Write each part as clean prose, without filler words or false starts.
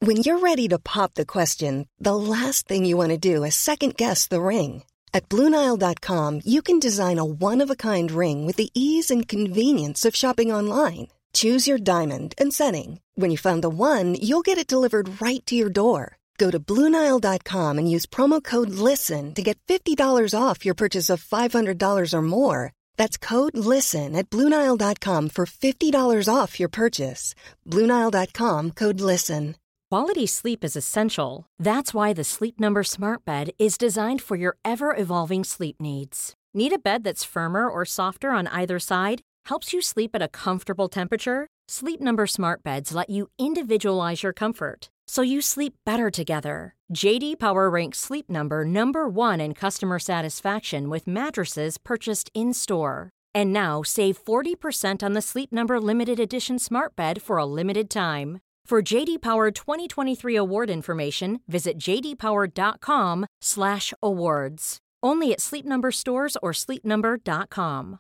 When you're ready to pop the question, the last thing you want to do is second-guess the ring. At BlueNile.com, you can design a one-of-a-kind ring with the ease and convenience of shopping online. Choose your diamond and setting. When you find the one, you'll get it delivered right to your door. Go to BlueNile.com and use promo code LISTEN to get $50 off your purchase of $500 or more. That's code LISTEN at BlueNile.com for $50 off your purchase. BlueNile.com, code LISTEN. Quality sleep is essential. That's why the Sleep Number Smart Bed is designed for your ever-evolving sleep needs. Need a bed that's firmer or softer on either side? Helps you sleep at a comfortable temperature? Sleep Number Smart Beds let you individualize your comfort, so you sleep better together. J.D. Power ranks Sleep Number number one in customer satisfaction with mattresses purchased in-store. And now, save 40% on the Sleep Number Limited Edition Smart Bed for a limited time. For J.D. Power 2023 award information, visit jdpower.com/awards. Only at Sleep Number stores or sleepnumber.com.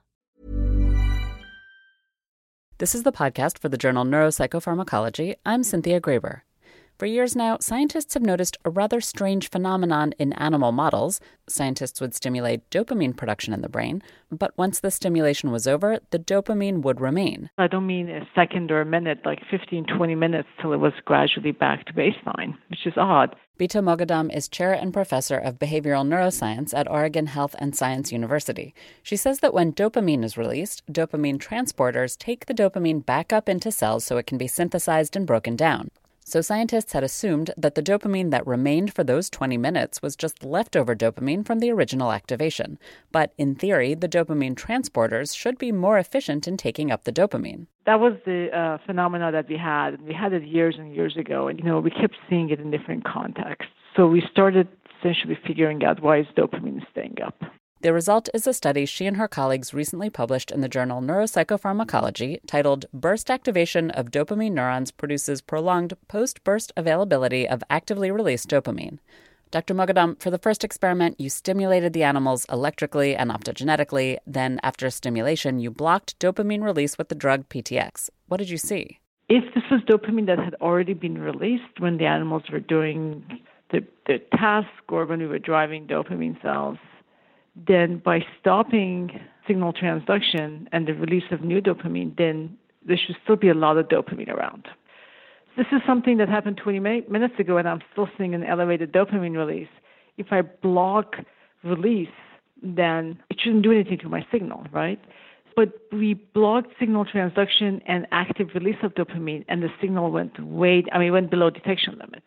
This is the podcast for the journal Neuropsychopharmacology. I'm Cynthia Graber. For years now, scientists have noticed a rather strange phenomenon in animal models. Scientists would stimulate dopamine production in the brain, but once the stimulation was over, the dopamine would remain. I don't mean a second or a minute, like 15, 20 minutes till it was gradually back to baseline, which is odd. Bita Moghadam is chair and professor of behavioral neuroscience at Oregon Health and Science University. She says that when dopamine is released, dopamine transporters take the dopamine back up into cells so it can be synthesized and broken down. So scientists had assumed that the dopamine that remained for those 20 minutes was just leftover dopamine from the original activation. But in theory, the dopamine transporters should be more efficient in taking up the dopamine. That was the phenomena that we had. We had it years and years ago, and we kept seeing it in different contexts. So we started essentially figuring out why is dopamine staying up. The result is a study she and her colleagues recently published in the journal Neuropsychopharmacology titled Burst Activation of Dopamine Neurons Produces Prolonged Post-Burst Availability of Actively Released Dopamine. Dr. Moghadam, for the first experiment, you stimulated the animals electrically and optogenetically. Then, after stimulation, you blocked dopamine release with the drug PTX. What did you see? If this was dopamine that had already been released when the animals were doing the task or when we were driving dopamine cells, then by stopping signal transduction and the release of new dopamine, then there should still be a lot of dopamine around. This is something that happened 20 minutes ago, and I'm still seeing an elevated dopamine release. If I block release, then it shouldn't do anything to my signal, right? But we blocked signal transduction and active release of dopamine, and the signal went below detection limit.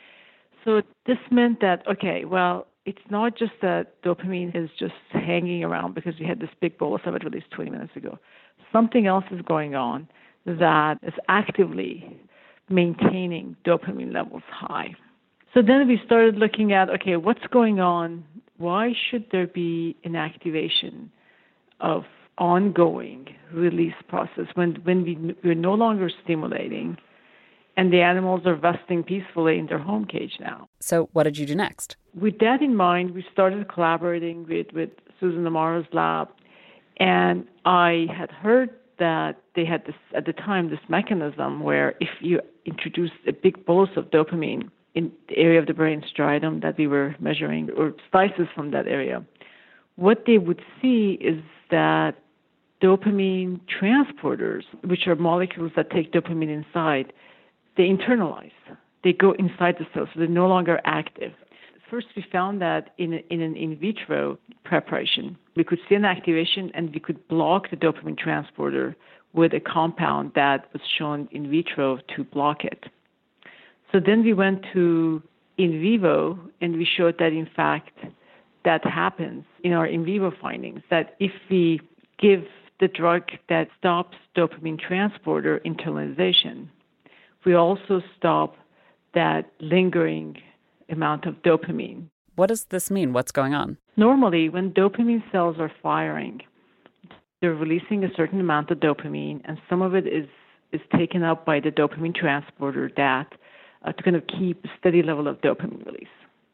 So this meant that, okay, well, it's not just that dopamine is just hanging around because we had this big bolus of it released 20 minutes ago. Something else is going on that is actively maintaining dopamine levels high. So then we started looking at, okay, what's going on? Why should there be an activation of ongoing release process when we're no longer stimulating and the animals are resting peacefully in their home cage now? So what did you do next? With that in mind, we started collaborating with Susan Amara's lab, and I had heard that they had this, at the time, this mechanism where if you introduce a big bolus of dopamine in the area of the brain striatum that we were measuring, or slices from that area, what they would see is that dopamine transporters, which are molecules that take dopamine inside, they internalize. They go inside the cell, so they're no longer active. First, we found that in an in vitro preparation, we could see an activation and we could block the dopamine transporter with a compound that was shown in vitro to block it. So then we went to in vivo, and we showed that, in fact, that happens in our in vivo findings, that if we give the drug that stops dopamine transporter internalization, we also stop that lingering amount of dopamine. What does this mean? What's going on? Normally, when dopamine cells are firing, they're releasing a certain amount of dopamine, and some of it is taken up by the dopamine transporter that to kind of keep a steady level of dopamine release.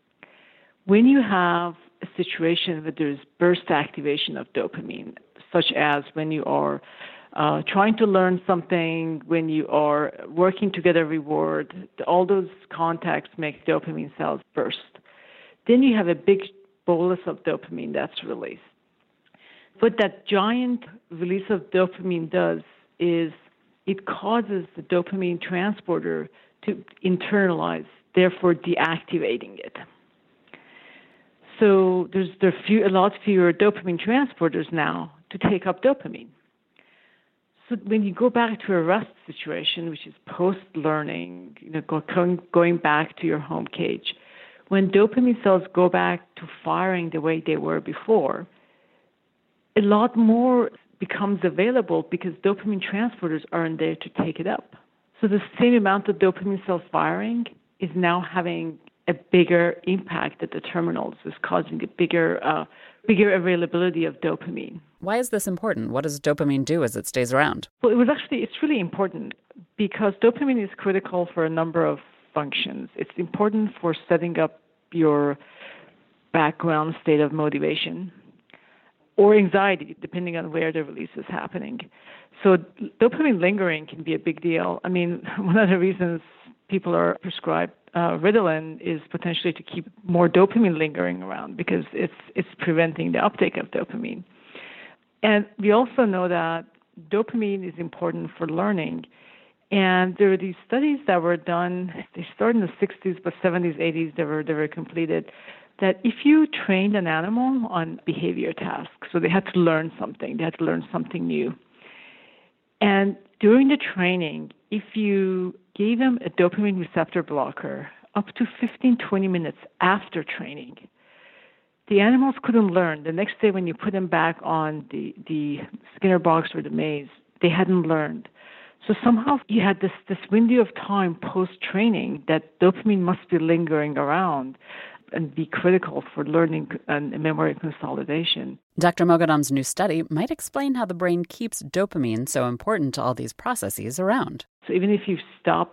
When you have a situation where there's burst activation of dopamine, such as when you are trying to learn something, when you are working to get a reward, all those contexts make dopamine cells burst. Then you have a big bolus of dopamine that's released. What that giant release of dopamine does is it causes the dopamine transporter to internalize, therefore deactivating it. So there are a lot fewer dopamine transporters now to take up dopamine. So when you go back to a rest situation, which is post-learning, going back to your home cage, when dopamine cells go back to firing the way they were before, a lot more becomes available because dopamine transporters aren't there to take it up. So the same amount of dopamine cells firing is now having a bigger impact at the terminals, is causing a bigger availability of dopamine. Why is this important? What does dopamine do as it stays around? Well, it's really important because dopamine is critical for a number of functions. It's important for setting up your background state of motivation or anxiety, depending on where the release is happening. So dopamine lingering can be a big deal. I mean, one of the reasons people are prescribed Ritalin is potentially to keep more dopamine lingering around because it's preventing the uptake of dopamine. And we also know that dopamine is important for learning. And there are these studies that were done, they started in the 60s, but 70s, 80s, they were completed, that if you trained an animal on behavior tasks, so they had to learn something new. And during the training, if you gave them a dopamine receptor blocker up to 15, 20 minutes after training, the animals couldn't learn. The next day when you put them back on the Skinner box or the maze, they hadn't learned. So somehow you had this window of time post-training that dopamine must be lingering around and be critical for learning and memory consolidation. Dr. Moghadam's new study might explain how the brain keeps dopamine so important to all these processes around. So even if you've stopped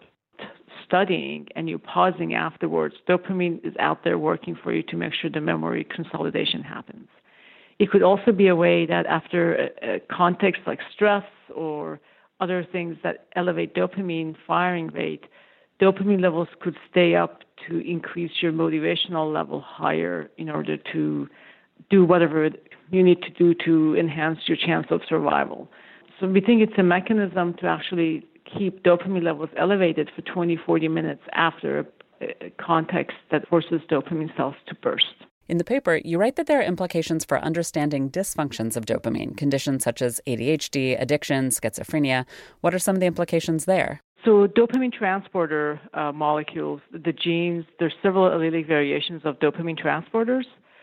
studying and you're pausing afterwards, dopamine is out there working for you to make sure the memory consolidation happens. It could also be a way that after a context like stress or other things that elevate dopamine firing rate, dopamine levels could stay up to increase your motivational level higher in order to do whatever you need to do to enhance your chance of survival. So we think it's a mechanism to actually keep dopamine levels elevated for 20, 40 minutes after a context that forces dopamine cells to burst. In the paper, you write that there are implications for understanding dysfunctions of dopamine, conditions such as ADHD, addiction, schizophrenia. What are some of the implications there? So dopamine transporter molecules, the genes, there's several allelic variations of dopamine transporters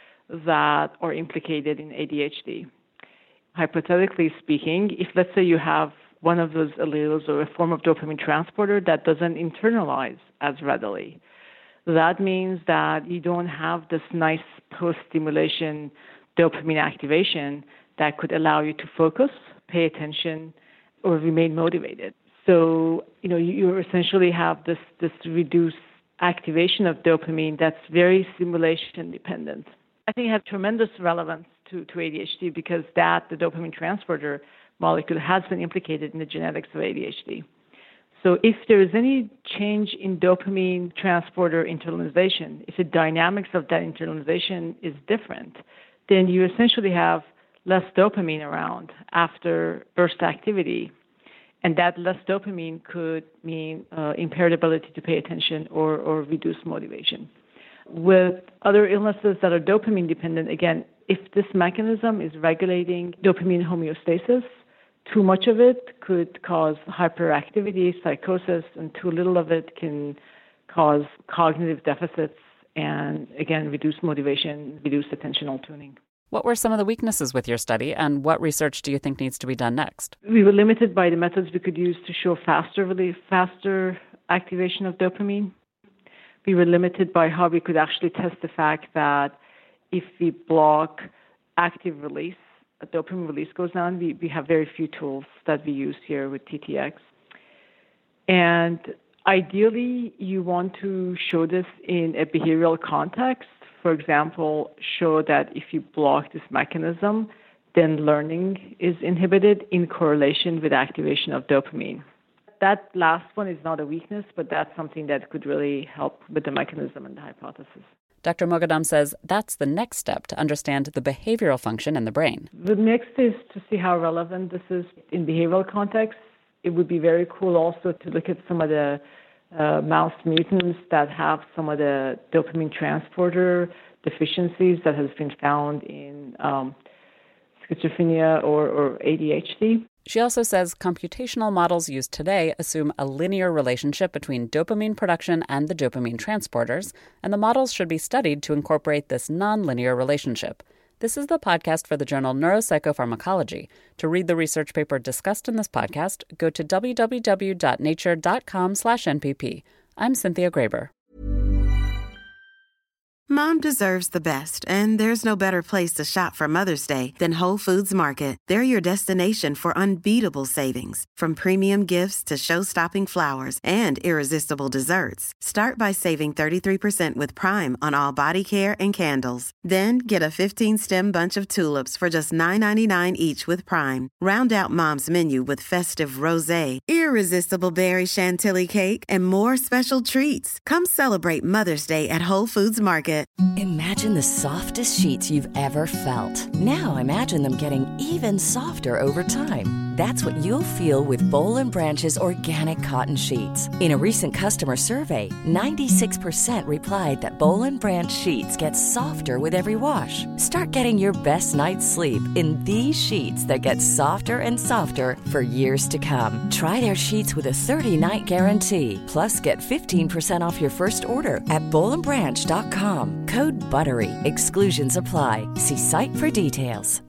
that are implicated in ADHD. Hypothetically speaking, if let's say you have one of those alleles or a form of dopamine transporter that doesn't internalize as readily, that means that you don't have this nice post-stimulation dopamine activation that could allow you to focus, pay attention, or remain motivated. So, you essentially have this reduced activation of dopamine that's very stimulation dependent. I think it has tremendous relevance to ADHD because the dopamine transporter molecule has been implicated in the genetics of ADHD. So if there is any change in dopamine transporter internalization, if the dynamics of that internalization is different, then you essentially have less dopamine around after burst activity. And that less dopamine could mean impaired ability to pay attention or reduced motivation. With other illnesses that are dopamine dependent, again, if this mechanism is regulating dopamine homeostasis, too much of it could cause hyperactivity, psychosis, and too little of it can cause cognitive deficits and, again, reduce motivation, reduce attentional tuning. What were some of the weaknesses with your study, and what research do you think needs to be done next? We were limited by the methods we could use to show faster activation of dopamine. We were limited by how we could actually test the fact that if we block active release, a dopamine release goes down. We have very few tools that we use here with TTX. And ideally, you want to show this in a behavioral context. For example, show that if you block this mechanism, then learning is inhibited in correlation with activation of dopamine. That last one is not a weakness, but that's something that could really help with the mechanism and the hypothesis. Dr. Moghadam says that's the next step to understand the behavioral function in the brain. The next is to see how relevant this is in behavioral context. It would be very cool also to look at some of the mouse mutants that have some of the dopamine transporter deficiencies that has been found in schizophrenia or ADHD. She also says computational models used today assume a linear relationship between dopamine production and the dopamine transporters, and the models should be studied to incorporate this nonlinear relationship. This is the podcast for the journal Neuropsychopharmacology. To read the research paper discussed in this podcast, go to www.nature.com/NPP. I'm Cynthia Graber. Mom deserves the best, and there's no better place to shop for Mother's Day than Whole Foods Market. They're your destination for unbeatable savings, from premium gifts to show-stopping flowers and irresistible desserts. Start by saving 33% with Prime on all body care and candles. Then get a 15-stem bunch of tulips for just $9.99 each with Prime. Round out Mom's menu with festive rosé, irresistible berry chantilly cake, and more special treats. Come celebrate Mother's Day at Whole Foods Market. Imagine the softest sheets you've ever felt. Now imagine them getting even softer over time. That's what you'll feel with Boll & Branch's organic cotton sheets. In a recent customer survey, 96% replied that Boll & Branch sheets get softer with every wash. Start getting your best night's sleep in these sheets that get softer and softer for years to come. Try their sheets with a 30-night guarantee. Plus, get 15% off your first order at bollandbranch.com. Code BUTTERY. Exclusions apply. See site for details.